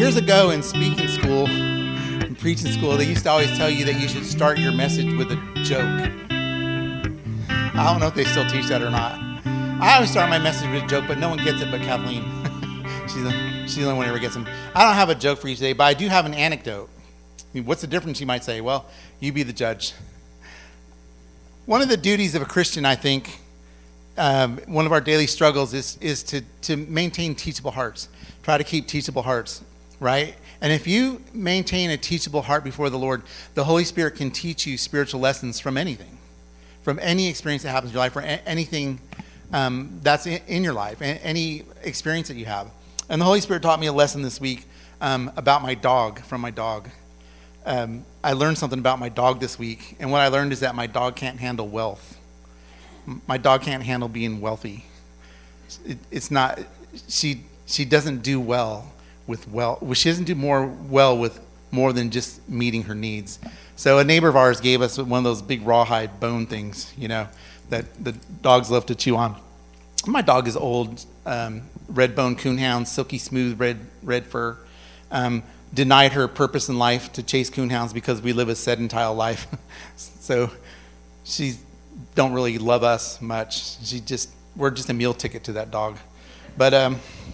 Years ago in speaking school, in preaching school, they used to always tell you that you should start your message with a joke. I don't know if they still teach that or not. I always start my message with a joke, but no one gets it but Kathleen. she's the only one who ever gets them. I don't have a joke for you today, but I do have an anecdote. I mean, what's the difference, you might say? Well, you be the judge. One of the duties of a Christian, I think, one of our daily struggles is to maintain teachable hearts. Try to keep teachable hearts, right? And if you maintain a teachable heart before the Lord, the Holy Spirit can teach you spiritual lessons from anything, from any experience that happens in your life, or anything that's in your life, any experience that you have. And the Holy Spirit taught me a lesson this week about my dog, from my dog. I learned something about my dog this week, and what I learned is that my dog can't handle wealth. My dog can't handle being wealthy. It's not, she doesn't do well with she doesn't do well with more than just meeting her needs. So a neighbor of ours gave us one of those big rawhide bone things, that the dogs love to chew on. My dog is old, red bone coonhound, silky smooth red fur. Denied her purpose in life to chase coonhounds because we live a sedentary life. So she don't really love us much. We're just a meal ticket to that dog. But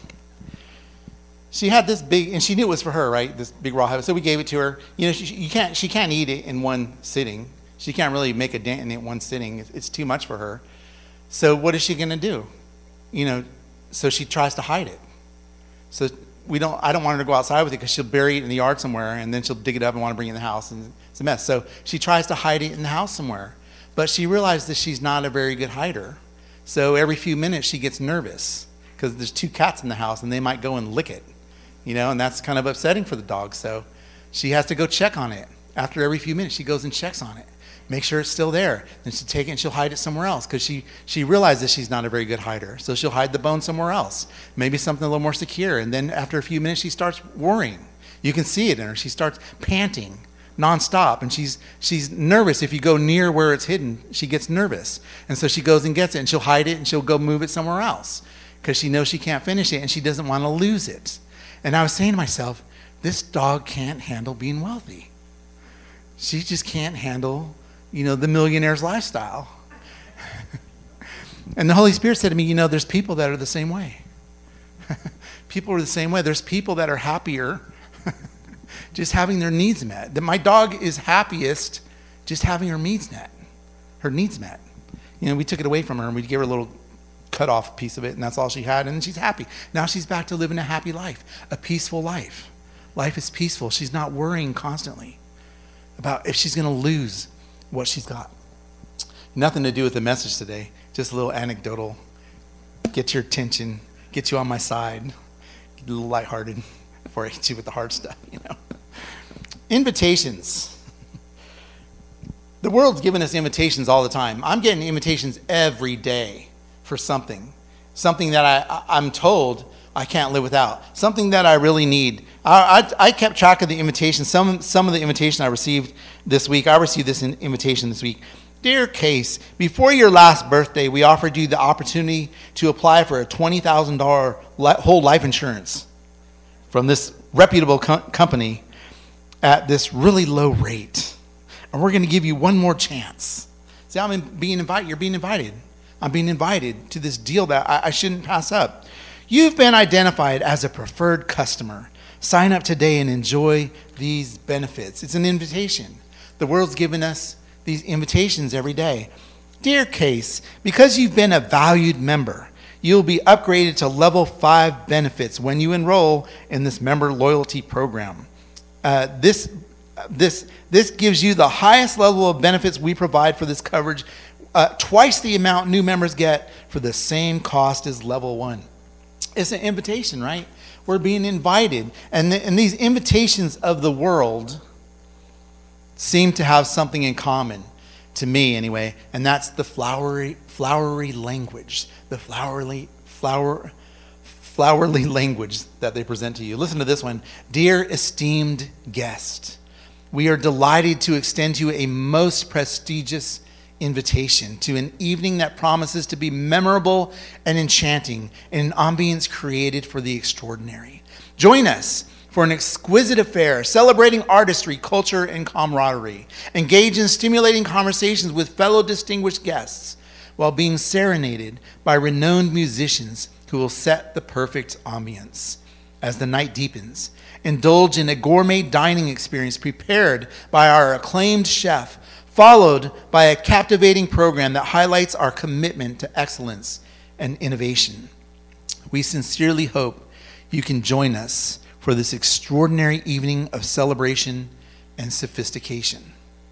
she had this big, and she knew it was for her, right? This big raw habit. So we gave it to her. She can't eat it in one sitting. She can't really make a dent in it in one sitting. It's too much for her. So what is she going to do? So she tries to hide it. So I don't want her to go outside with it because she'll bury it in the yard somewhere, and then she'll dig it up and want to bring it in the house, and it's a mess. So she tries to hide it in the house somewhere. But she realized that she's not a very good hider. So every few minutes she gets nervous because there's 2 cats in the house and they might go and lick it, and that's kind of upsetting for the dog. So she has to go check on it. After every few minutes she goes and checks on it, make sure it's still there. Then she'll take it and she'll hide it somewhere else because she realizes she's not a very good hider. So she'll hide the bone somewhere else, maybe something a little more secure. And then after a few minutes she starts worrying. You can see it in her. She starts panting nonstop, and she's nervous. If you go near where it's hidden, she gets nervous, and so she goes and gets it, and she'll hide it, and she'll go move it somewhere else because she knows she can't finish it, and she doesn't want to lose it. And I was saying to myself, this dog can't handle being wealthy. She just can't handle, the millionaire's lifestyle. And the Holy Spirit said to me, there's people that are the same way. People are the same way. There's people that are happier just having their needs met. That my dog is happiest just having her needs met. We took it away from her and we gave her a little cut off piece of it, and that's all she had, and she's happy. Now she's back to living a happy life, a peaceful life. Life is peaceful. She's not worrying constantly about if she's going to lose what she's got. Nothing to do with the message today, just a little anecdotal, get your attention, get you on my side, get a little lighthearted before I hit you with the hard stuff, Invitations. The world's giving us invitations all the time. I'm getting invitations every day for something that I'm told I can't live without, something that I really need. I kept track of the invitations. Some of the invitations I received this week. I received this invitation this week. Dear Case, before your last birthday, we offered you the opportunity to apply for a $20,000 whole life insurance from this reputable company at this really low rate. And we're going to give you one more chance. See, you're being invited. I'm being invited to this deal that I shouldn't pass up. You've been identified as a preferred customer. Sign up today and enjoy these benefits. It's an invitation. The world's giving us these invitations every day. Dear Case, because you've been a valued member, you'll be upgraded to level 5 benefits when you enroll in this member loyalty program. This gives you the highest level of benefits we provide for this coverage, twice the amount new members get for the same cost as level 1. It's an invitation, right? We're being invited. And these invitations of the world seem to have something in common, to me anyway, and that's the flowery language, the flowery language that they present to you. Listen to this one. Dear esteemed guest, we are delighted to extend you a most prestigious invitation to an evening that promises to be memorable and enchanting in an ambience created for the extraordinary. Join us for an exquisite affair, celebrating artistry, culture, and camaraderie. Engage in stimulating conversations with fellow distinguished guests while being serenaded by renowned musicians who will set the perfect ambience. As the night deepens, indulge in a gourmet dining experience prepared by our acclaimed chef, followed by a captivating program that highlights our commitment to excellence and innovation. We sincerely hope you can join us for this extraordinary evening of celebration and sophistication.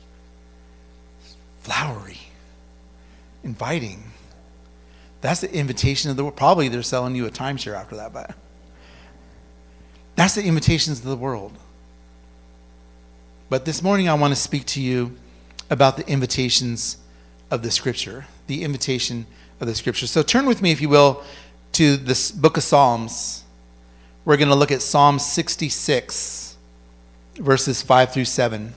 Flowery, inviting. That's the invitation of the world. Probably they're selling you a timeshare after that, but that's the invitations of the world. But this morning I want to speak to you about the invitations of the Scripture. The invitation of the Scripture. So turn with me, if you will, to this book of Psalms. We're going to look at Psalm 66, verses 5 through 7.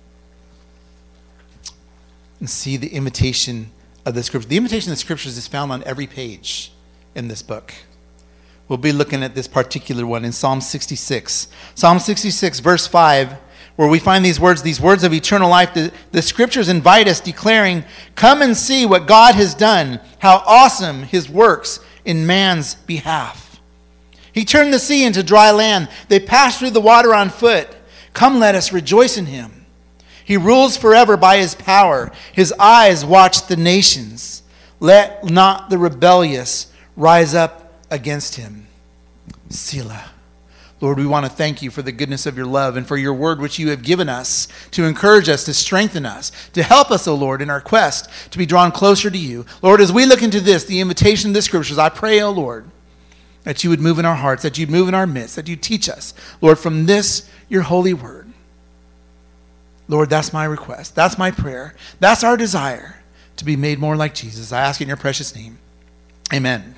And see the invitation of the Scripture. The invitation of the Scriptures is found on every page in this book. We'll be looking at this particular one in Psalm 66. Psalm 66, verse 5, where we find these words of eternal life. The Scriptures invite us, declaring, "Come and see what God has done, how awesome his works in man's behalf. He turned the sea into dry land. They passed through the water on foot. Come, let us rejoice in him. He rules forever by his power. His eyes watch the nations. Let not the rebellious rise up against him." Selah. Lord, we want to thank you for the goodness of your love and for your word which you have given us to encourage us, to strengthen us, to help us, O Lord, in our quest to be drawn closer to you. Lord, as we look into this, the invitation of the Scriptures, I pray, O Lord, that you would move in our hearts, that you'd move in our midst, that you teach us, Lord, from this, your holy word. Lord, that's my request. That's my prayer. That's our desire, to be made more like Jesus. I ask in your precious name. Amen.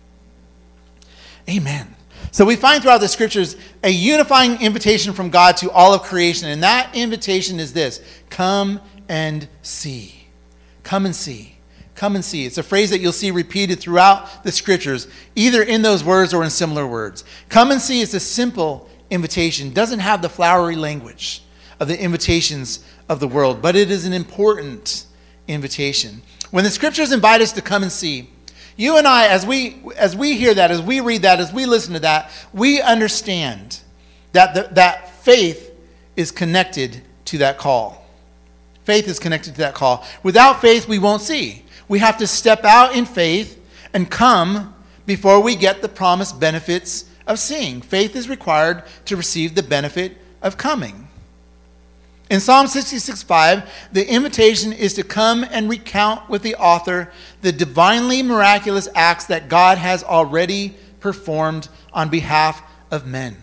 Amen. So we find throughout the Scriptures a unifying invitation from God to all of creation. And that invitation is this: come and see. Come and see. Come and see. It's a phrase that you'll see repeated throughout the Scriptures, either in those words or in similar words. Come and see is a simple invitation. It doesn't have the flowery language of the invitations of the world, but it is an important invitation. When the Scriptures invite us to come and see, you and I, as we hear that, as we read that, as we listen to that, we understand that that faith is connected to that call. Faith is connected to that call. Without faith, we won't see. We have to step out in faith and come before we get the promised benefits of seeing. Faith is required to receive the benefit of coming. In Psalm 66:5, the invitation is to come and recount with the author the divinely miraculous acts that God has already performed on behalf of men.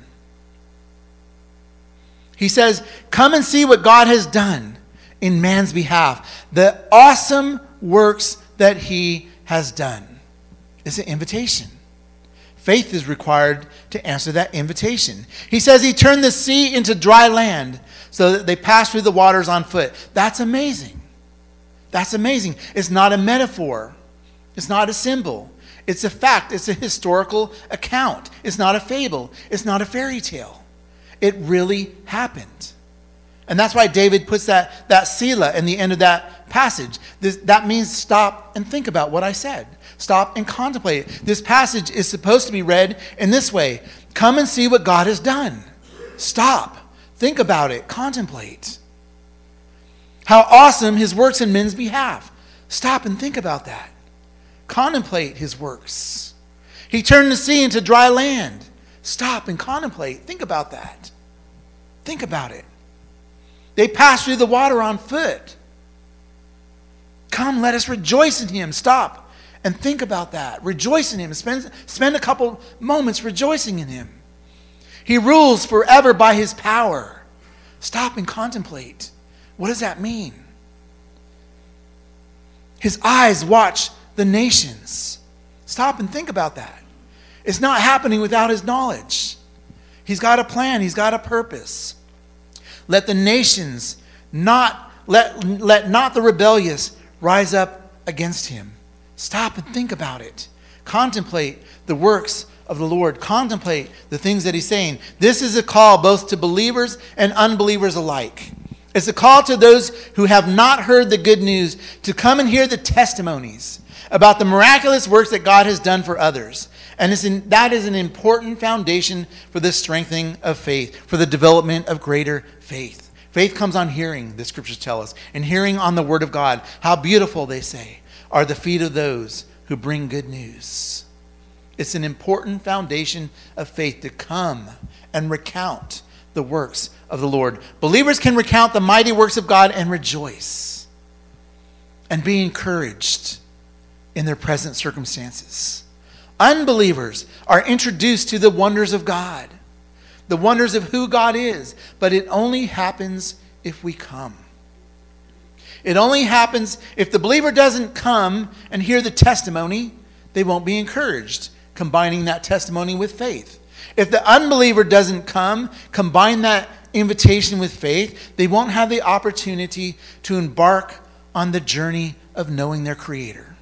He says, come and see what God has done in man's behalf. The awesome works that he has done. It's an invitation. Faith is required to answer that invitation. He says he turned the sea into dry land so that they passed through the waters on foot. That's amazing. That's amazing. It's not a metaphor. It's not a symbol. It's a fact. It's a historical account. It's not a fable. It's not a fairy tale. It really happened. And that's why David puts that Selah in the end of that passage. That means stop and think about what I said. Stop and contemplate it. This passage is supposed to be read in this way. Come and see what God has done. Stop. Think about it. Contemplate. How awesome his works in men's behalf. Stop and think about that. Contemplate his works. He turned the sea into dry land. Stop and contemplate. Think about that. Think about it. They passed through the water on foot. Come, let us rejoice in him. Stop and think about that. Rejoice in him. Spend a couple moments rejoicing in him. He rules forever by his power. Stop and contemplate. What does that mean? His eyes watch the nations. Stop and think about that. It's not happening without his knowledge. He's got a plan. He's got a purpose. Let the nations let not the rebellious rise up against him. Stop and think about it. Contemplate the works of the Lord. Contemplate the things that he's saying. This is a call both to believers and unbelievers alike. It's a call to those who have not heard the good news to come and hear the testimonies about the miraculous works that God has done for others. And that is an important foundation for the strengthening of faith, for the development of greater faith. Faith comes on hearing, the scriptures tell us, and hearing on the word of God. How beautiful, they say, are the feet of those who bring good news. It's an important foundation of faith to come and recount the works of the Lord. Believers can recount the mighty works of God and rejoice and be encouraged in their present circumstances. Unbelievers are introduced to the wonders of God, the wonders of who God is, but it only happens if we come. It only happens if the believer doesn't come and hear the testimony, they won't be encouraged, combining that testimony with faith. If the unbeliever doesn't come, combine that invitation with faith, they won't have the opportunity to embark on the journey of knowing their Creator.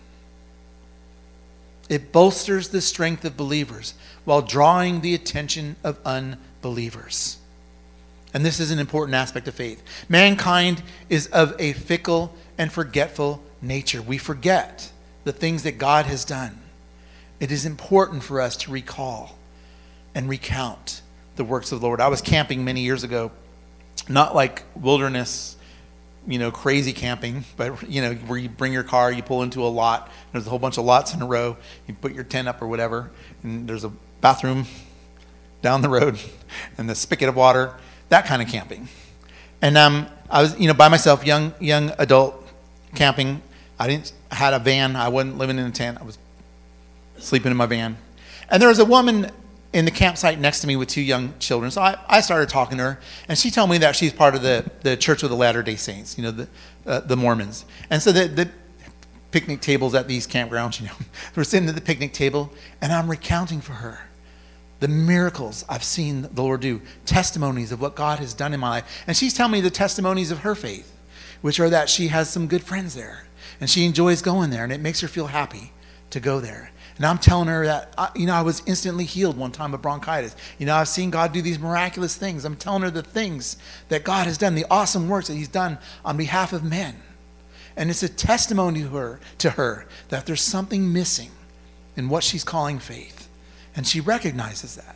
It bolsters the strength of believers while drawing the attention of unbelievers. And this is an important aspect of faith. Mankind is of a fickle and forgetful nature. We forget the things that God has done. It is important for us to recall and recount the works of the Lord. I was camping many years ago, not like wilderness, crazy camping, but, where you bring your car, you pull into a lot, there's a whole bunch of lots in a row, you put your tent up or whatever, and there's a bathroom down the road and the spigot of water, that kind of camping. And I was, by myself, young adult camping. I had a van. I wasn't living in a tent. I was sleeping in my van. And there was a woman in the campsite next to me with two young children. So I started talking to her, and she told me that she's part of the Church of the Latter-day Saints, the Mormons. And so the picnic tables at these campgrounds, we're sitting at the picnic table, and I'm recounting for her the miracles I've seen the Lord do, testimonies of what God has done in my life. And she's telling me the testimonies of her faith, which are that she has some good friends there, and she enjoys going there, and it makes her feel happy to go there. And I'm telling her that, I was instantly healed one time of bronchitis. I've seen God do these miraculous things. I'm telling her the things that God has done, the awesome works that he's done on behalf of men. And it's a testimony to her that there's something missing in what she's calling faith. And she recognizes that.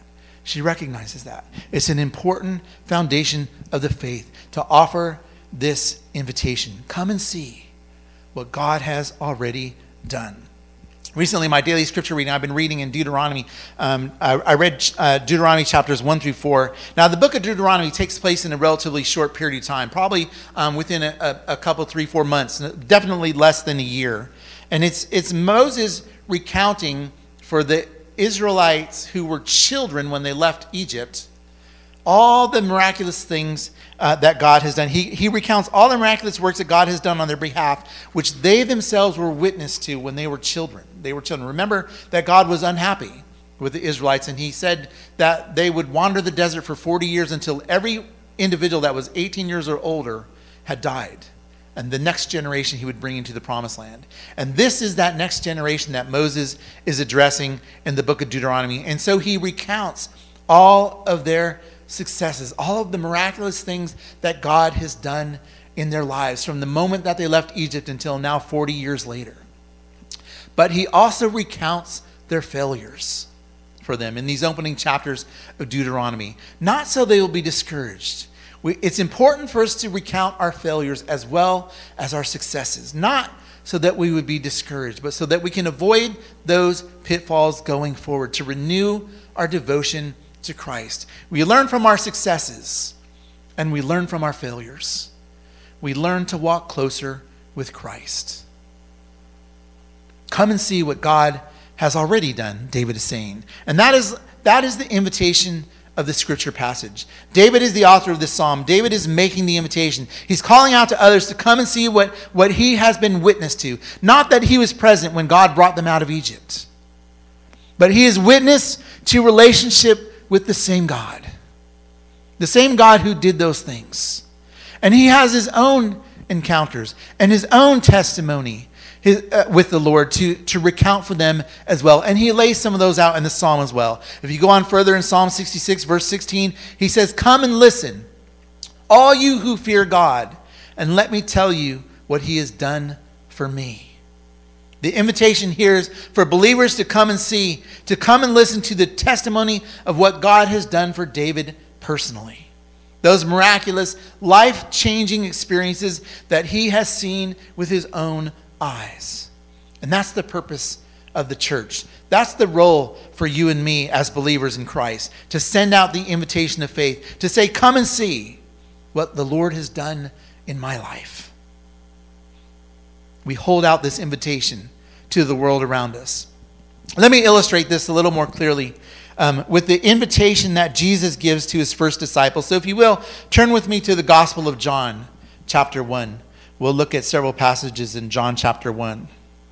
It's an important foundation of the faith to offer this invitation. Come and see what God has already done. Recently, my daily scripture reading, I've been reading in Deuteronomy. I read Deuteronomy chapters 1 through 4. Now, the book of Deuteronomy takes place in a relatively short period of time, probably within a couple, 3-4 months, definitely less than a year. And it's Moses recounting for the Israelites who were children when they left Egypt all the miraculous things that God has done. He recounts all the miraculous works that God has done on their behalf, which they themselves were witness to when they were children. Remember that God was unhappy with the Israelites, and he said that they would wander the desert for 40 years until every individual that was 18 years or older had died. And the next generation he would bring into the promised land. And this is that next generation that Moses is addressing in the book of Deuteronomy. And so he recounts all of their successes, all of the miraculous things that God has done in their lives from the moment that they left Egypt until now 40 years later. But he also recounts their failures for them in these opening chapters of Deuteronomy, not so they will be discouraged. It's important for us to recount our failures as well as our successes, not so that we would be discouraged, but so that we can avoid those pitfalls going forward, to renew our devotion to Christ. We learn from our successes, and we learn from our failures. We learn to walk closer with Christ. Come and see what God has already done, David is saying. And that is the invitation of the scripture passage. David is the author of this psalm. David is making the invitation. He's calling out to others to come and see what he has been witness to. Not that he was present when God brought them out of Egypt, but he is witness to relationship with the same God who did those things. And he has his own encounters and his own testimony. with the Lord to recount for them as well. And he lays some of those out in the psalm as well. If you go on further in Psalm 66, verse 16, he says, "Come and listen, all you who fear God, and let me tell you what he has done for me." The invitation here is for believers to come and see, to come and listen to the testimony of what God has done for David personally. Those miraculous, life-changing experiences that he has seen with his own eyes. And that's the purpose of the church. That's the role for you and me as believers in Christ, to send out the invitation of faith, to say, come and see what the Lord has done in my life. We hold out this invitation to the world around us. Let me illustrate this a little more clearly with the invitation that Jesus gives to his first disciples. So if you will, turn with me to the Gospel of John, chapter 1. We'll look at several passages in John chapter 1.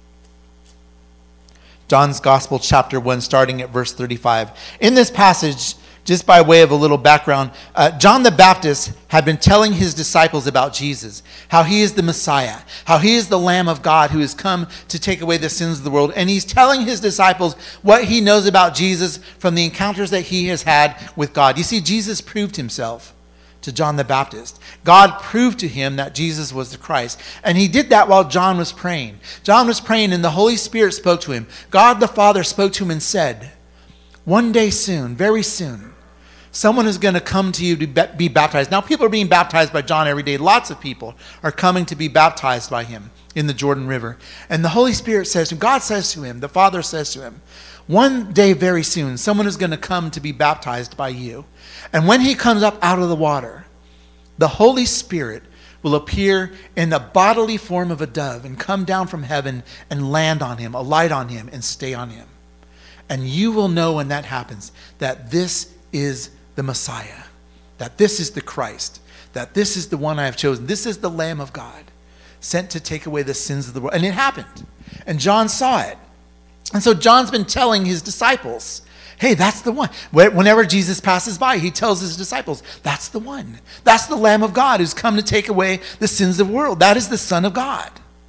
John's Gospel, chapter 1, starting at verse 35. In this passage, just by way of a little background, John the Baptist had been telling his disciples about Jesus, how he is the Messiah, how he is the Lamb of God who has come to take away the sins of the world. And he's telling his disciples what he knows about Jesus from the encounters that he has had with God. You see, Jesus proved himself to John the Baptist. God proved to him that Jesus was the Christ. And he did that while John was praying. John was praying and the Holy Spirit spoke to him. God the Father spoke to him and said, one day soon, very soon, someone is going to come to you to be baptized. Now, people are being baptized by John every day. Lots of people are coming to be baptized by him in the Jordan River. And the Holy Spirit says to him, God says to him, the Father says to him, one day very soon, someone is going to come to be baptized by you. And when he comes up out of the water, the Holy Spirit will appear in the bodily form of a dove and come down from heaven and land on him, alight on him, and stay on him. And you will know when that happens that this is the Messiah, that this is the Christ, that this is the one I have chosen. This is the Lamb of God sent to take away the sins of the world. And it happened. And John saw it. And so John's been telling his disciples, hey, that's the one. Whenever Jesus passes by, he tells his disciples, that's the one. That's the Lamb of God who's come to take away the sins of the world. That is the Son of God.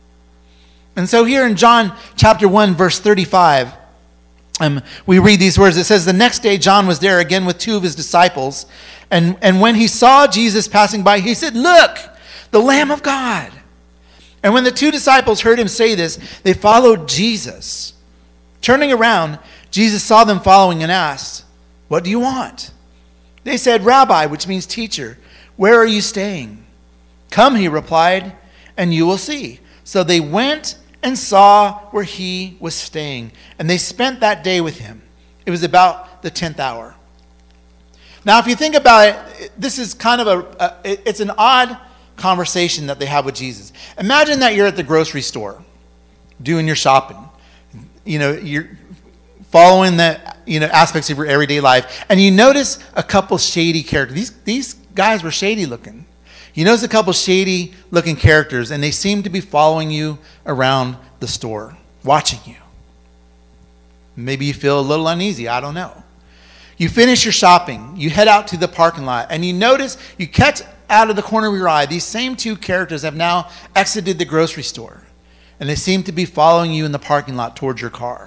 And so here in John chapter 1, verse 35, we read these words. It says, the next day John was there again with two of his disciples. And when he saw Jesus passing by, he said, look, the Lamb of God. And when the two disciples heard him say this, they followed Jesus. Turning around, Jesus saw them following and asked, what do you want? They said, Rabbi, which means teacher, where are you staying? Come, he replied, and you will see. So they went and saw where he was staying. And they spent that day with him. It was about the 10th hour. Now, if you think about it, this is kind of it's an odd conversation that they have with Jesus. Imagine that you're at the grocery store doing your shopping. You know, you're following the aspects of your everyday life. And you notice a couple shady characters. These guys were shady looking. You notice a couple shady looking characters, and they seem to be following you around the store, watching you. Maybe you feel a little uneasy. I don't know. You finish your shopping. You head out to the parking lot, and you notice, you catch out of the corner of your eye, these same two characters have now exited the grocery store, and they seem to be following you in the parking lot towards your car.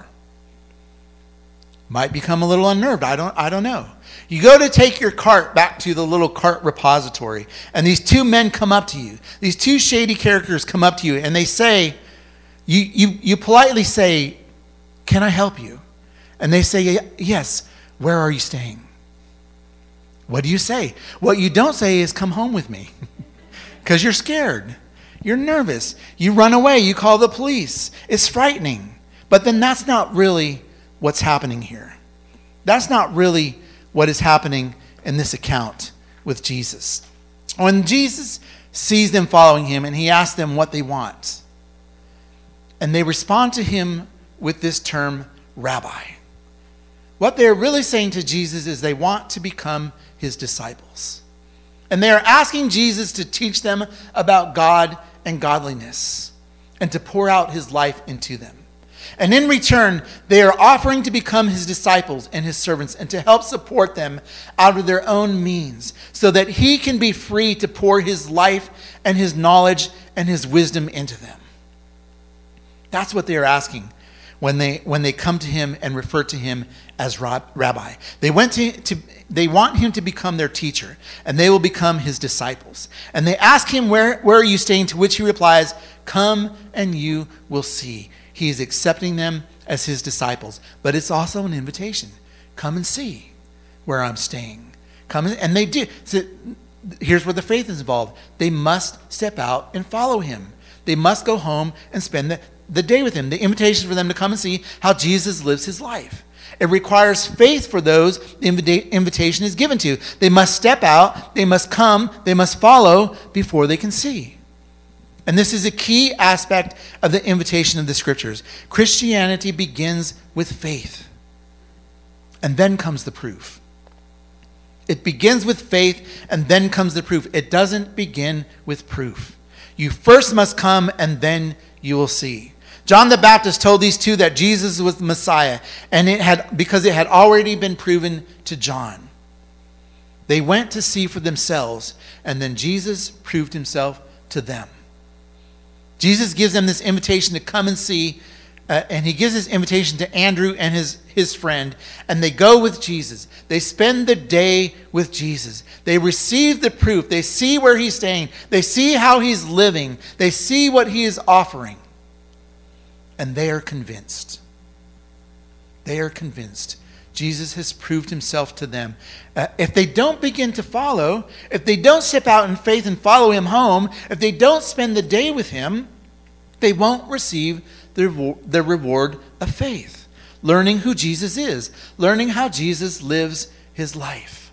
Might become a little unnerved. I don't know. You go to take your cart back to the little cart repository, and these two men come up to you. These two shady characters come up to you, and they say, you politely say, can I help you? And they say, yes. Where are you staying? What do you say? What you don't say is, come home with me. Because you're scared. You're nervous. You run away. You call the police. It's frightening. But then that's not really what's happening here. That's not really what is happening in this account with Jesus. When Jesus sees them following him and he asks them what they want, and they respond to him with this term, Rabbi. What they're really saying to Jesus is they want to become his disciples. And they are asking Jesus to teach them about God and godliness and to pour out his life into them. And in return, they are offering to become his disciples and his servants and to help support them out of their own means so that he can be free to pour his life and his knowledge and his wisdom into them. That's what they are asking when they come to him and refer to him as rabbi. They want him to become their teacher, and they will become his disciples. And they ask him, where are you staying? To which he replies, come and you will see. He is accepting them as his disciples. But it's also an invitation. Come and see where I'm staying. And they do. So here's where the faith is involved. They must step out and follow him. They must go home and spend the day with him. The invitation is for them to come and see how Jesus lives his life. It requires faith for those the invitation is given to. They must step out, they must come, they must follow before they can see. And this is a key aspect of the invitation of the scriptures. Christianity begins with faith. And then comes the proof. It begins with faith and then comes the proof. It doesn't begin with proof. You first must come and then you will see. John the Baptist told these two that Jesus was the Messiah, and because it had already been proven to John. They went to see for themselves, and then Jesus proved himself to them. Jesus gives them this invitation to come and see, and he gives this invitation to Andrew and his friend, and they go with Jesus. They spend the day with Jesus. They receive the proof. They see where he's staying. They see how he's living. They see what he is offering. And they are convinced. They are convinced. Jesus has proved himself to them. If they don't begin to follow, if they don't step out in faith and follow him home, if they don't spend the day with him, they won't receive the reward of faith. Learning who Jesus is. Learning how Jesus lives his life.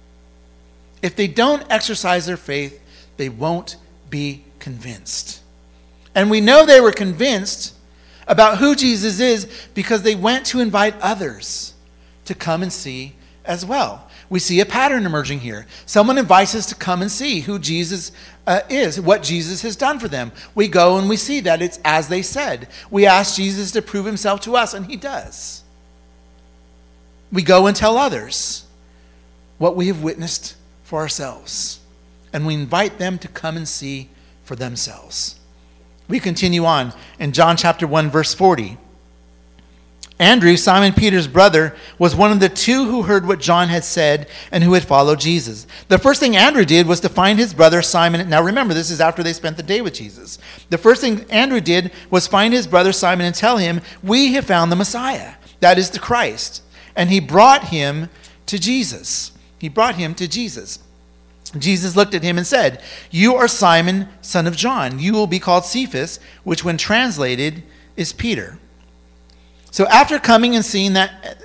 If they don't exercise their faith, they won't be convinced. And we know they were convinced about who Jesus is because they went to invite others to come and see as well. We see a pattern emerging here. Someone invites us to come and see who Jesus is, what Jesus has done for them. We go and we see that it's as they said. We ask Jesus to prove himself to us, and he does. We go and tell others what we have witnessed for ourselves, and we invite them to come and see for themselves. We continue on in John chapter 1, verse 40. Andrew, Simon Peter's brother, was one of the two who heard what John had said and who had followed Jesus. The first thing Andrew did was to find his brother Simon. Now remember, this is after they spent the day with Jesus. The first thing Andrew did was find his brother Simon and tell him, we have found the Messiah, that is the Christ. And he brought him to Jesus. He brought him to Jesus. Jesus looked at him and said, you are Simon, son of John. You will be called Cephas, which when translated is Peter. So after coming and seeing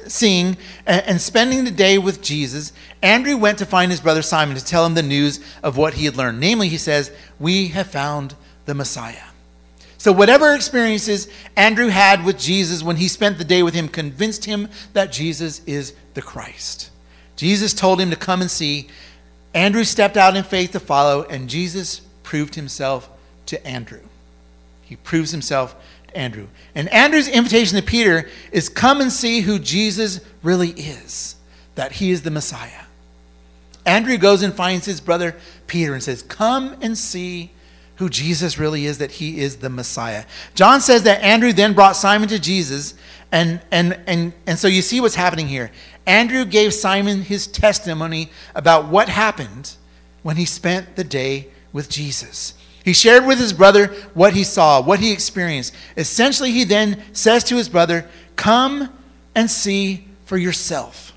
and spending the day with Jesus, Andrew went to find his brother Simon to tell him the news of what he had learned. Namely, he says, we have found the Messiah. So whatever experiences Andrew had with Jesus when he spent the day with him convinced him that Jesus is the Christ. Jesus told him to come and see. Andrew stepped out in faith to follow, and Jesus proved himself to Andrew. He proves himself to Andrew. And Andrew's invitation to Peter is come and see who Jesus really is, that he is the Messiah. Andrew goes and finds his brother Peter and says, come and see who Jesus really is, that he is the Messiah. John says that Andrew then brought Simon to Jesus, and so you see what's happening here. Andrew gave Simon his testimony about what happened when he spent the day with Jesus. He shared with his brother what he saw, what he experienced. Essentially, he then says to his brother, come and see for yourself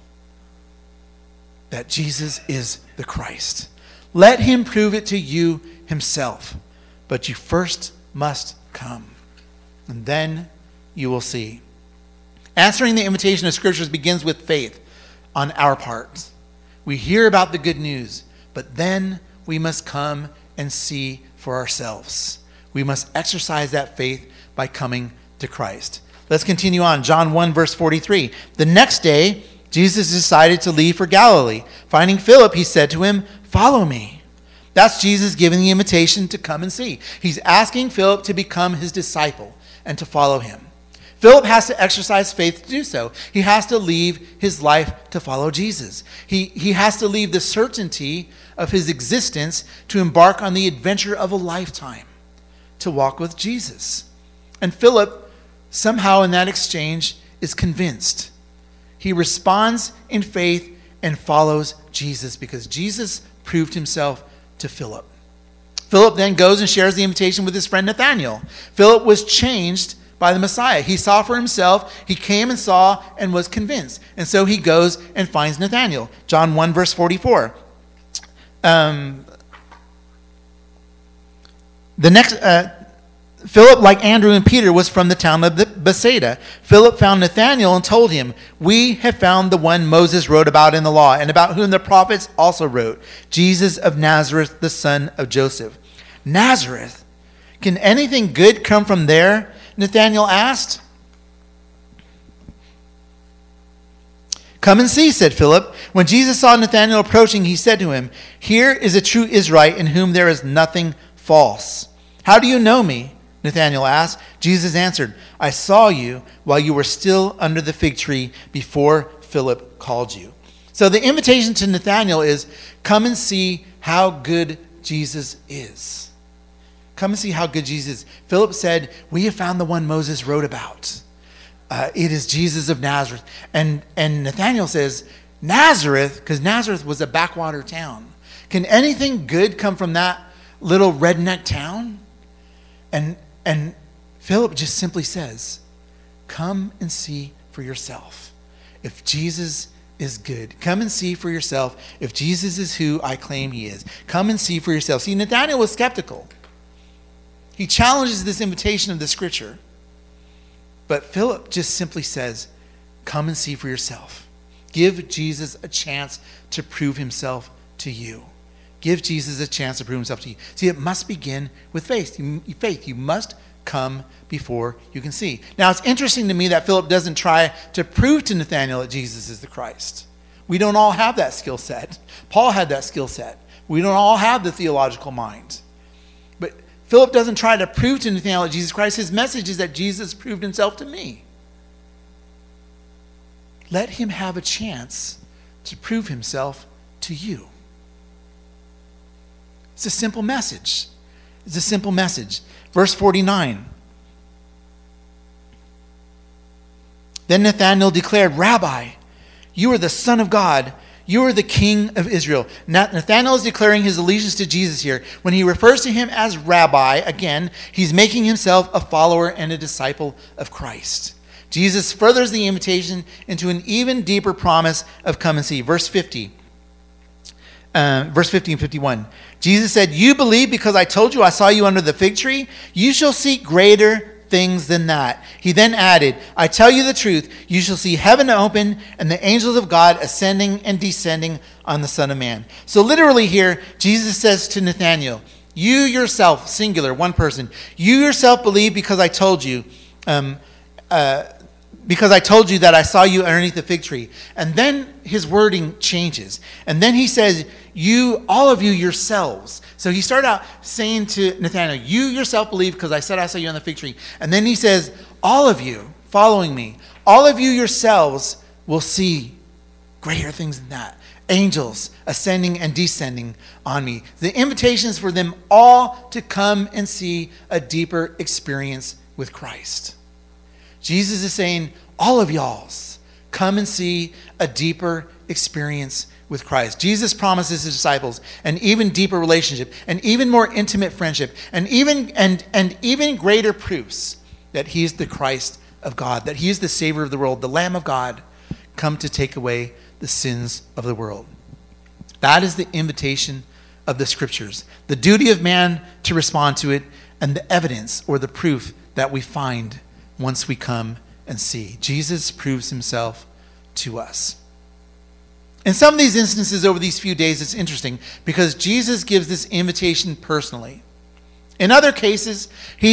that Jesus is the Christ. Let him prove it to you himself. But you first must come, and then you will see. Answering the invitation of Scriptures begins with faith on our part. We hear about the good news, but then we must come and see for ourselves. We must exercise that faith by coming to Christ. Let's continue on. John 1, verse 43. The next day, Jesus decided to leave for Galilee. Finding Philip, he said to him, follow me. That's Jesus giving the invitation to come and see. He's asking Philip to become his disciple and to follow him. Philip has to exercise faith to do so. He has to leave his life to follow Jesus. He has to leave the certainty of his existence to embark on the adventure of a lifetime, to walk with Jesus. And Philip, somehow in that exchange, is convinced. He responds in faith and follows Jesus because Jesus proved himself to Philip. Philip then goes and shares the invitation with his friend Nathanael. Philip was changed by the Messiah. He saw for himself. He came and saw and was convinced. And so he goes and finds Nathanael. John 1 verse 44. Philip, like Andrew and Peter, was from the town of Bethsaida. Philip found Nathanael and told him, "We have found the one Moses wrote about in the law, and about whom the prophets also wrote, Jesus of Nazareth, the son of Joseph." Nazareth? Can anything good come from there? Nathanael asked. "Come and see," said Philip. When Jesus saw Nathanael approaching, he said to him, "Here is a true Israelite in whom there is nothing false." "How do you know me?" Nathanael asked. Jesus answered, "I saw you while you were still under the fig tree before Philip called you." So the invitation to Nathanael is, come and see how good Jesus is. Come and see how good Jesus is. Philip said, "We have found the one Moses wrote about. It is Jesus of Nazareth." And Nathanael says, "Nazareth," because Nazareth was a backwater town. Can anything good come from that little redneck town? And Philip just simply says, come and see for yourself if Jesus is good. Come and see for yourself if Jesus is who I claim he is. Come and see for yourself. See, Nathanael was skeptical. He challenges this invitation of the scripture. But Philip just simply says, come and see for yourself. Give Jesus a chance to prove himself to you. Give Jesus a chance to prove himself to you. See, it must begin with faith. You must come before you can see. Now, it's interesting to me that Philip doesn't try to prove to Nathanael that Jesus is the Christ. We don't all have that skill set. Paul had that skill set. We don't all have the theological mind. But Philip doesn't try to prove to Nathanael that Jesus Christ. His message is that Jesus proved himself to me. Let him have a chance to prove himself to you. It's a simple message. It's a simple message. Verse 49. Then Nathanael declared, "Rabbi, you are the Son of God. You are the King of Israel." Nathanael is declaring his allegiance to Jesus here. When he refers to him as Rabbi, again, he's making himself a follower and a disciple of Christ. Jesus furthers the invitation into an even deeper promise of come and see. Verse 50 and 51. Jesus said, "You believe because I told you I saw you under the fig tree? You shall see greater things than that." He then added, "I tell you the truth, you shall see heaven open and the angels of God ascending and descending on the Son of Man." So literally here, Jesus says to Nathanael, you yourself, singular, one person, you yourself believe because I told you, that I saw you underneath the fig tree. And then his wording changes. And then he says, you, all of you yourselves. So he started out saying to Nathanael, you yourself believe because I said I saw you on the fig tree. And then he says, all of you following me, all of you yourselves will see greater things than that. Angels ascending and descending on me. The invitation is for them all to come and see a deeper experience with Christ. Jesus is saying, all of y'all's, come and see a deeper experience with Christ. Jesus promises his disciples an even deeper relationship, an even more intimate friendship, and even greater proofs that he is the Christ of God, that he is the Savior of the world, the Lamb of God, come to take away the sins of the world. That is the invitation of the Scriptures, the duty of man to respond to it, and the evidence or the proof that we find once we come and see. Jesus proves himself to us. In some of these instances over these few days, it's interesting because Jesus gives this invitation personally. In other cases,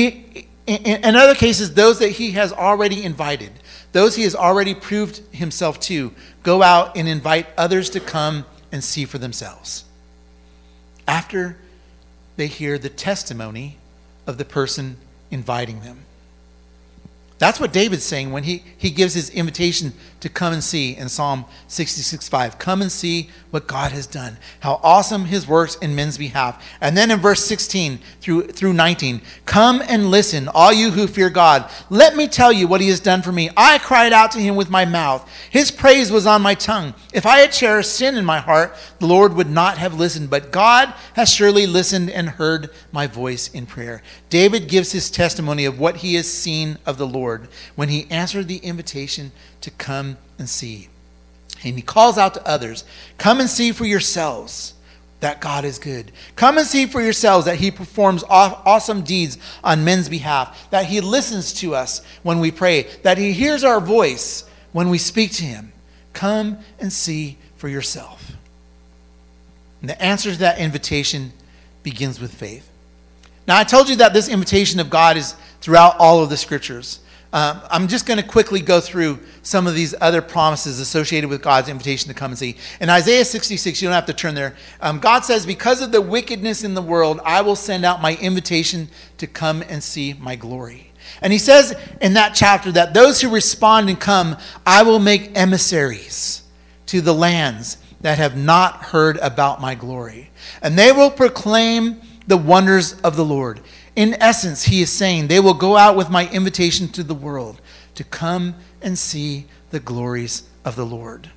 those that he has already invited, those he has already proved himself to, go out and invite others to come and see for themselves after they hear the testimony of the person inviting them. That's what David's saying when he gives his invitation to come and see in Psalm 66:5. Come and see what God has done. How awesome his works in men's behalf. And then in verse 16 through 19, come and listen, all you who fear God. Let me tell you what he has done for me. I cried out to him with my mouth. His praise was on my tongue. If I had cherished sin in my heart, the Lord would not have listened. But God has surely listened and heard my voice in prayer. David gives his testimony of what he has seen of the Lord when he answered the invitation to come and see. And he calls out to others, come and see for yourselves that God is good. Come and see for yourselves that he performs awesome deeds on men's behalf, that he listens to us when we pray, that he hears our voice when we speak to him. Come and see for yourself. And the answer to that invitation begins with faith. Now, I told you that this invitation of God is throughout all of the scriptures. I'm just going to quickly go through some of these other promises associated with God's invitation to come and see. In Isaiah 66, you don't have to turn there. God says, because of the wickedness in the world, I will send out my invitation to come and see my glory. And he says in that chapter that those who respond and come, I will make emissaries to the lands that have not heard about my glory. And they will proclaim the wonders of the Lord. In essence, he is saying, they will go out with my invitation to the world to come and see the glories of the Lord.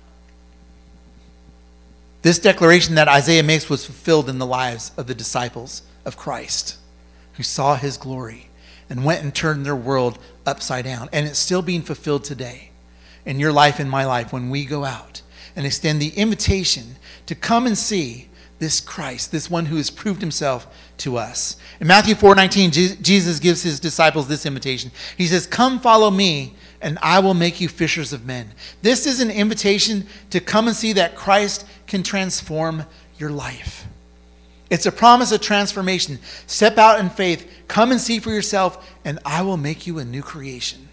This declaration that Isaiah makes was fulfilled in the lives of the disciples of Christ, who saw his glory and went and turned their world upside down. And it's still being fulfilled today in your life and my life when we go out and extend the invitation to come and see this Christ, this one who has proved himself to us. In Matthew 4:19, Jesus gives his disciples this invitation. He says, come follow me, and I will make you fishers of men. This is an invitation to come and see that Christ can transform your life. It's a promise of transformation. Step out in faith, come and see for yourself, and I will make you a new creation.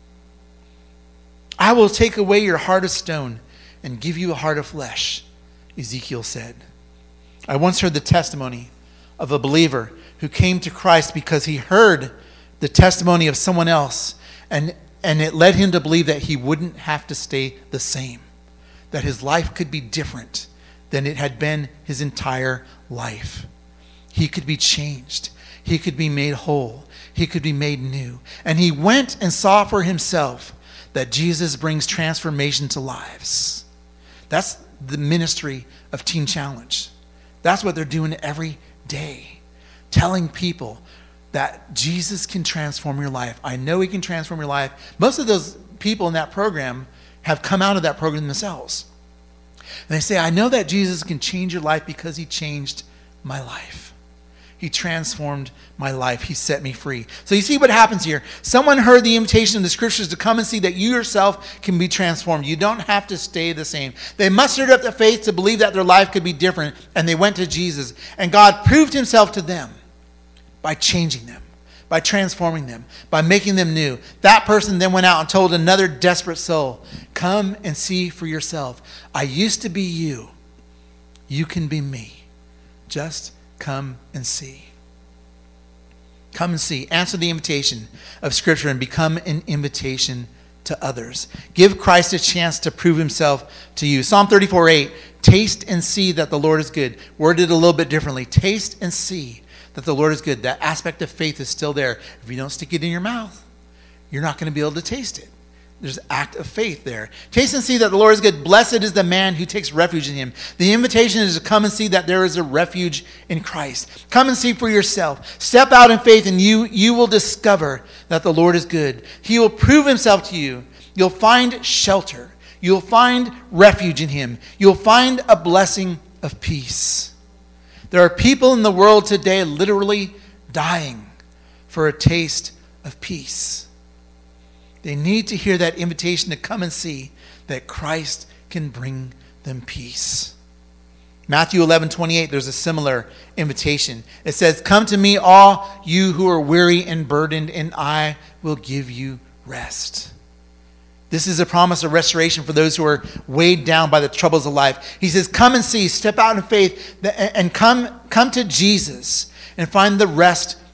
I will take away your heart of stone and give you a heart of flesh, Ezekiel said. I once heard the testimony of a believer who came to Christ because he heard the testimony of someone else, and it led him to believe that he wouldn't have to stay the same, that his life could be different than it had been his entire life. He could be changed. He could be made whole. He could be made new. And he went and saw for himself that Jesus brings transformation to lives. That's the ministry of Teen Challenge. That's what they're doing every day, telling people that Jesus can transform your life. I know he can transform your life. Most of those people in that program have come out of that program themselves. And they say, I know that Jesus can change your life because he changed my life. He transformed my life. He set me free. So you see what happens here. Someone heard the invitation of the scriptures to come and see that you yourself can be transformed. You don't have to stay the same. They mustered up the faith to believe that their life could be different, and they went to Jesus. And God proved himself to them by changing them, by transforming them, by making them new. That person then went out and told another desperate soul, come and see for yourself. I used to be you. You can be me. Just come and see. Come and see. Answer the invitation of Scripture and become an invitation to others. Give Christ a chance to prove himself to you. Psalm 34:8, taste and see that the Lord is good. Worded a little bit differently. Taste and see that the Lord is good. That aspect of faith is still there. If you don't stick it in your mouth, you're not going to be able to taste it. There's an act of faith there. Taste and see that the Lord is good. Blessed is the man who takes refuge in him. The invitation is to come and see that there is a refuge in Christ. Come and see for yourself. Step out in faith and you will discover that the Lord is good. He will prove himself to you. You'll find shelter. You'll find refuge in him. You'll find a blessing of peace. There are people in the world today literally dying for a taste of peace. They need to hear that invitation to come and see that Christ can bring them peace. Matthew 11:28, there's a similar invitation. It says, come to me, all you who are weary and burdened, and I will give you rest. This is a promise of restoration for those who are weighed down by the troubles of life. He says, come and see, step out in faith, and come to Jesus and find the rest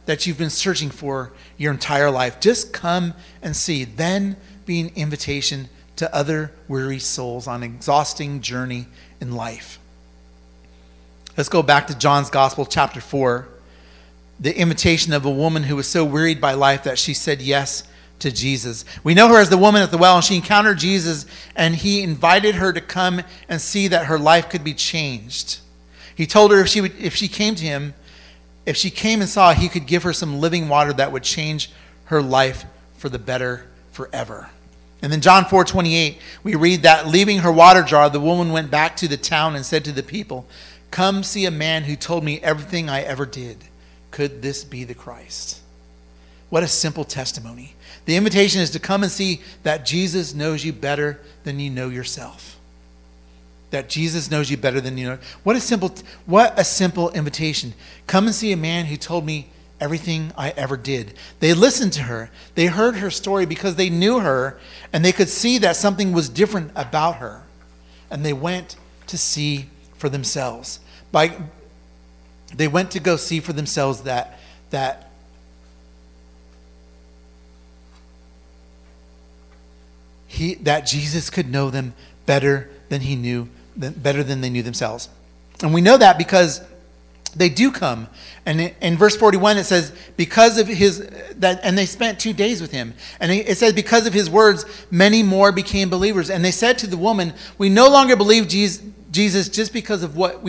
that you've been searching for your entire life. Just come and see. Then be an invitation to other weary souls on an exhausting journey in life. Let's go back to John's Gospel, chapter 4. The invitation of a woman who was so wearied by life that she said yes to Jesus. We know her as the woman at the well, and she encountered Jesus, and he invited her to come and see that her life could be changed. He told her if she came to him, if she came and saw, he could give her some living water that would change her life for the better forever. And then John 4:28, we read that leaving her water jar, the woman went back to the town and said to the people, "Come see a man who told me everything I ever did. Could this be the Christ?" What a simple testimony. The invitation is to come and see that Jesus knows you better than you know yourself. That Jesus knows you better than you know. What a simple invitation. Come and see a man who told me everything I ever did. They listened to her. They heard her story because they knew her, and they could see that something was different about her. And they went to see for themselves. They went to go see for themselves that Jesus could know them better than they knew themselves. And we know that because they do come. And in verse 41 it says, and they spent 2 days with him. And it says, because of his words, many more became believers. And they said to the woman, we no longer believe Jesus just because of what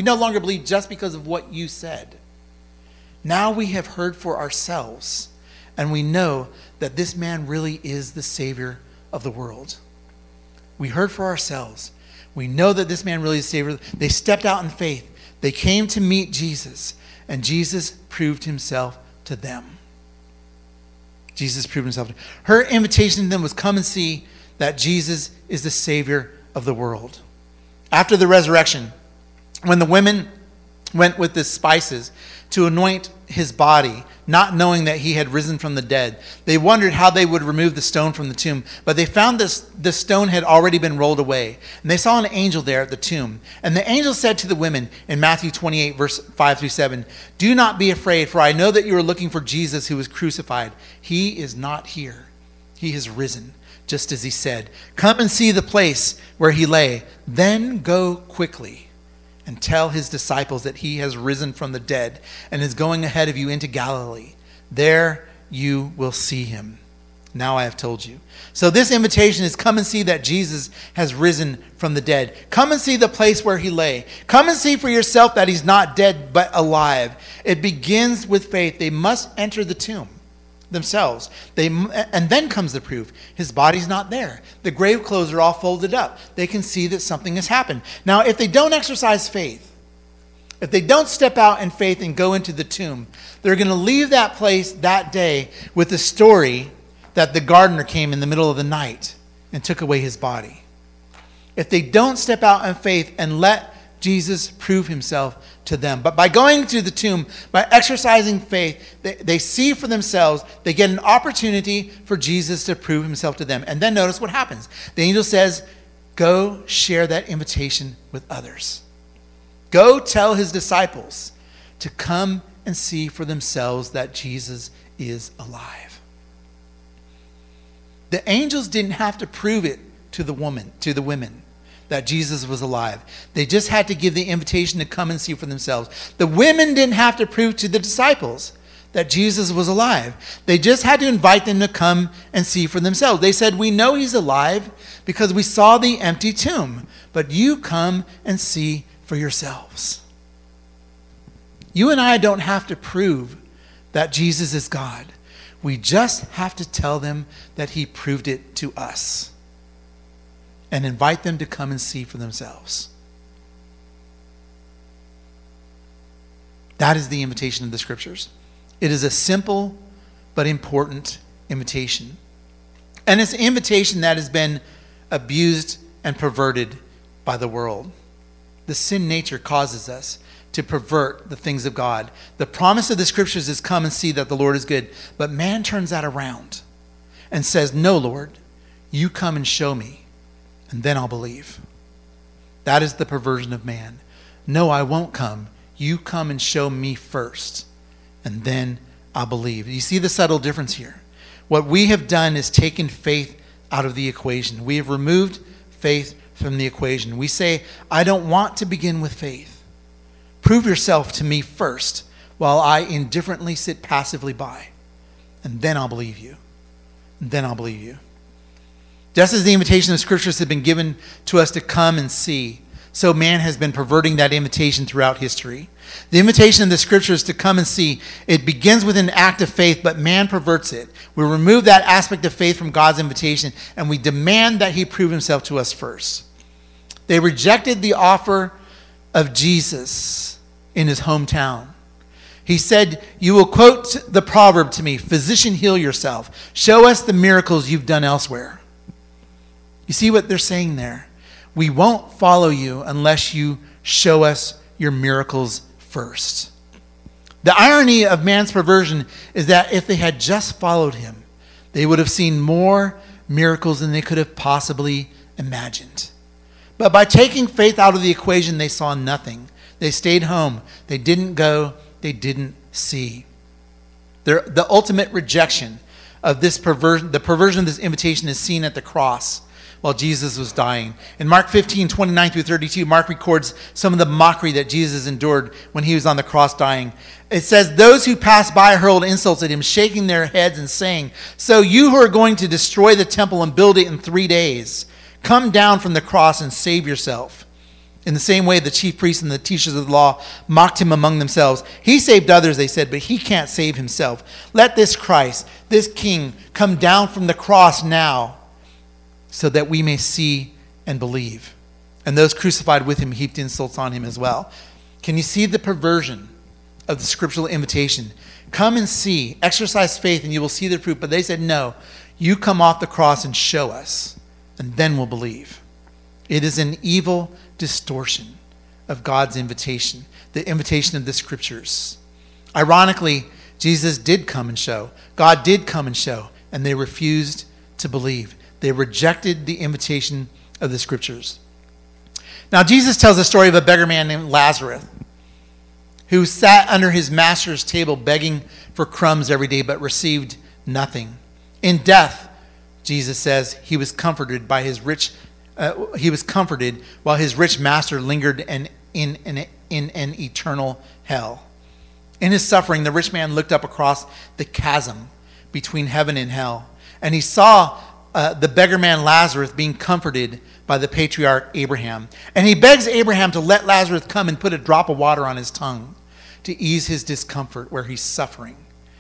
you said. Now we have heard for ourselves, and we know that this man really is the Savior of the world. We heard for ourselves. We know that this man really is the Savior. They stepped out in faith. They came to meet Jesus, and Jesus proved himself to them. Jesus proved himself to them. Her invitation to them was, come and see that Jesus is the Savior of the world. After the resurrection, when the women went with the spices to anoint his body, not knowing that he had risen from the dead, they wondered how they would remove the stone from the tomb. But they found the stone had already been rolled away. And they saw an angel there at the tomb. And the angel said to the women in Matthew 28, verse 5 through 7, "Do not be afraid, for I know that you are looking for Jesus who was crucified. He is not here. He has risen, just as he said. Come and see the place where he lay. Then go quickly and tell his disciples that he has risen from the dead and is going ahead of you into Galilee. There you will see him. Now I have told you." So this invitation is, come and see that Jesus has risen from the dead. Come and see the place where he lay. Come and see for yourself that he's not dead but alive. It begins with faith. They must enter the tomb themselves. And then comes the proof. His body's not there. The grave clothes are all folded up. They can see that something has happened. Now, if they don't exercise faith, if they don't step out in faith and go into the tomb, they're going to leave that place that day with the story that the gardener came in the middle of the night and took away his body. If they don't step out in faith and let Jesus prove himself to them. But by going to the tomb, by exercising faith, they see for themselves, they get an opportunity for Jesus to prove himself to them. And then notice what happens. The angel says, go share that invitation with others. Go tell his disciples to come and see for themselves that Jesus is alive. The angels didn't have to prove it to the women, that Jesus was alive. They just had to give the invitation to come and see for themselves. The women didn't have to prove to the disciples that Jesus was alive. They just had to invite them to come and see for themselves. They said, we know he's alive because we saw the empty tomb, but you come and see for yourselves. You and I don't have to prove that Jesus is God. We just have to tell them that he proved it to us, and invite them to come and see for themselves. That is the invitation of the scriptures. It is a simple but important invitation. And it's an invitation that has been abused and perverted by the world. The sin nature causes us to pervert the things of God. The promise of the scriptures is, come and see that the Lord is good. But man turns that around and says, no, Lord, you come and show me, and then I'll believe. That is the perversion of man. No, I won't come. You come and show me first, and then I'll believe. You see the subtle difference here. What we have done is taken faith out of the equation. We have removed faith from the equation. We say, I don't want to begin with faith. Prove yourself to me first while I indifferently sit passively by. And then I'll believe you. And then I'll believe you. Just as the invitation of the Scriptures has been given to us to come and see, so man has been perverting that invitation throughout history. The invitation of the Scriptures to come and see, it begins with an act of faith, but man perverts it. We remove that aspect of faith from God's invitation, and we demand that he prove himself to us first. They rejected the offer of Jesus in his hometown. He said, you will quote the proverb to me, physician, heal yourself. Show us the miracles you've done elsewhere. You see what they're saying there? We won't follow you unless you show us your miracles first. The irony of man's perversion is that if they had just followed him, they would have seen more miracles than they could have possibly imagined. But by taking faith out of the equation, they saw nothing. They stayed home. They didn't go. They didn't see. The ultimate rejection of this perversion, the perversion of this invitation, is seen at the cross while Jesus was dying. In Mark 15:29 through 32, Mark records some of the mockery that Jesus endured when he was on the cross dying. It says, those who passed by hurled insults at him, shaking their heads and saying, so you who are going to destroy the temple and build it in 3 days, come down from the cross and save yourself. In the same way, the chief priests and the teachers of the law mocked him among themselves. He saved others, they said, but he can't save himself. Let this Christ, this King, come down from the cross now, so that we may see and believe. And those crucified with him heaped insults on him as well. Can you see the perversion of the scriptural invitation? Come and see, exercise faith, and you will see the fruit. But they said, no, you come off the cross and show us, and then we'll believe. It is an evil distortion of God's invitation, the invitation of the Scriptures. Ironically, Jesus did come and show. God did come and show, and they refused to believe. They rejected the invitation of the Scriptures. Now, Jesus tells the story of a beggar man named Lazarus who sat under his master's table begging for crumbs every day but received nothing. In death, Jesus says, he was comforted while his rich master lingered in an eternal hell. In his suffering, the rich man looked up across the chasm between heaven and hell, and he saw the beggar man Lazarus being comforted by the patriarch Abraham. And he begs Abraham to let Lazarus come and put a drop of water on his tongue to ease his discomfort where he's suffering.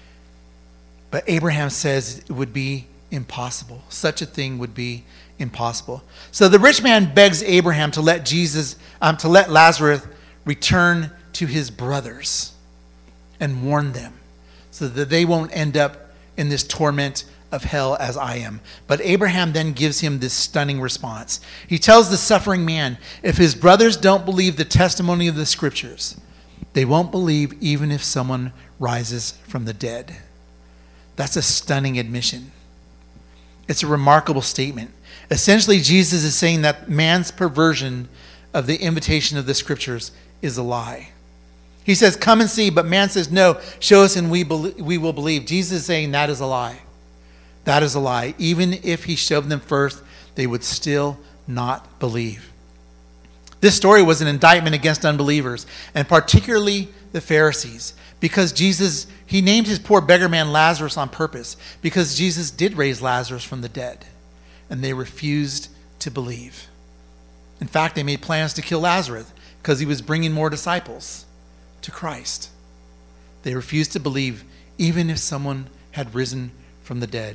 But Abraham says it would be impossible. Such a thing would be impossible. So the rich man begs Abraham to let Lazarus return to his brothers and warn them so that they won't end up in this torment of hell as I am. But Abraham then gives him this stunning response. He tells the suffering man, if his brothers don't believe the testimony of the Scriptures, they won't believe even if someone rises from the dead. That's a stunning admission. It's a remarkable statement. Essentially, Jesus is saying that man's perversion of the invitation of the Scriptures is a lie. He says, come and see, but man says, no, show us and we will believe. Jesus is saying that is a lie. That is a lie. Even if he showed them first, they would still not believe. This story was an indictment against unbelievers, and particularly the Pharisees, because Jesus, he named his poor beggar man Lazarus on purpose, because Jesus did raise Lazarus from the dead, and they refused to believe. In fact, they made plans to kill Lazarus because he was bringing more disciples to Christ. They refused to believe even if someone had risen from the dead.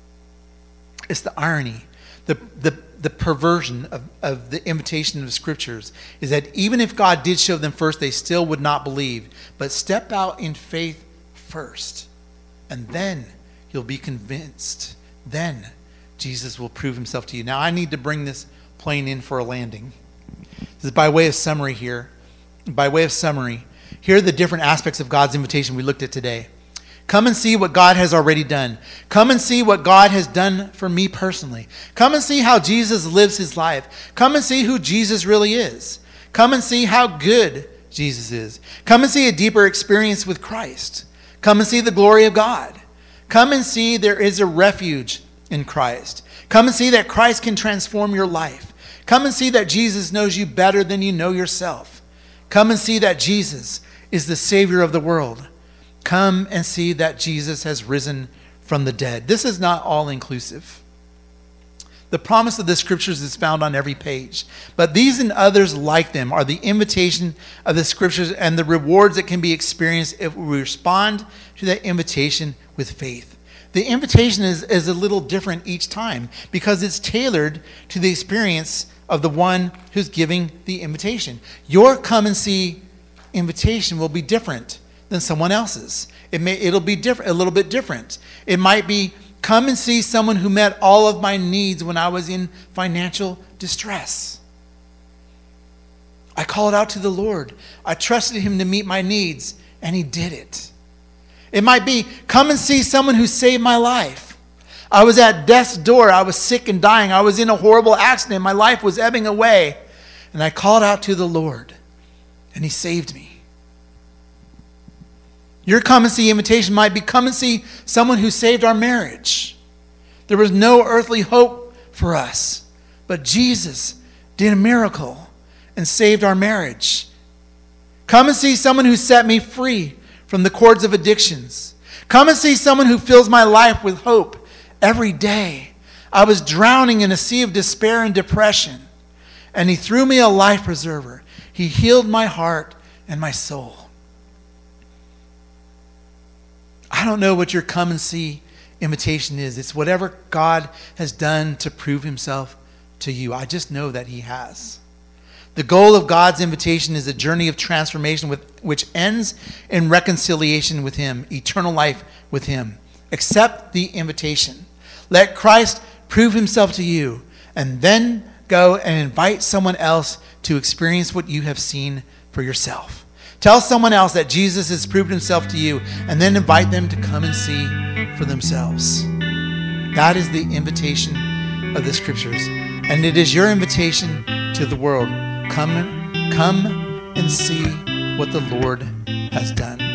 It's the irony, the perversion of the invitation of the Scriptures is that even if God did show them first, they still would not believe. But step out in faith first, and then you'll be convinced. Then Jesus will prove himself to you. Now, I need to bring this plane in for a landing. This is by way of summary here. By way of summary, here are the different aspects of God's invitation we looked at today. Come and see what God has already done. Come and see what God has done for me personally. Come and see how Jesus lives his life. Come and see who Jesus really is. Come and see how good Jesus is. Come and see a deeper experience with Christ. Come and see the glory of God. Come and see there is a refuge in Christ. Come and see that Christ can transform your life. Come and see that Jesus knows you better than you know yourself. Come and see that Jesus is the Savior of the world. Come and see that Jesus has risen from the dead. This is not all inclusive. The promise of the scriptures is found on every page. But these and others like them are the invitation of the scriptures and the rewards that can be experienced if we respond to that invitation with faith. The invitation is a little different each time because it's tailored to the experience of the one who's giving the invitation. Your come and see invitation will be different than someone else's. It'll be different, a little bit different. It might be, come and see someone who met all of my needs when I was in financial distress. I called out to the Lord. I trusted him to meet my needs, and he did it. It might be, come and see someone who saved my life. I was at death's door. I was sick and dying. I was in a horrible accident. My life was ebbing away. And I called out to the Lord, and he saved me. Your come and see invitation might be, come and see someone who saved our marriage. There was no earthly hope for us, but Jesus did a miracle and saved our marriage. Come and see someone who set me free from the cords of addictions. Come and see someone who fills my life with hope every day. I was drowning in a sea of despair and depression, and he threw me a life preserver. He healed my heart and my soul. I don't know what your come and see invitation is. It's whatever God has done to prove himself to you. I just know that he has. The goal of God's invitation is a journey of transformation which ends in reconciliation with him, eternal life with him. Accept the invitation. Let Christ prove himself to you, and then go and invite someone else to experience what you have seen for yourself. Tell someone else that Jesus has proved himself to you, and then invite them to come and see for themselves. That is the invitation of the scriptures, and it is your invitation to the world. Come and see what the Lord has done.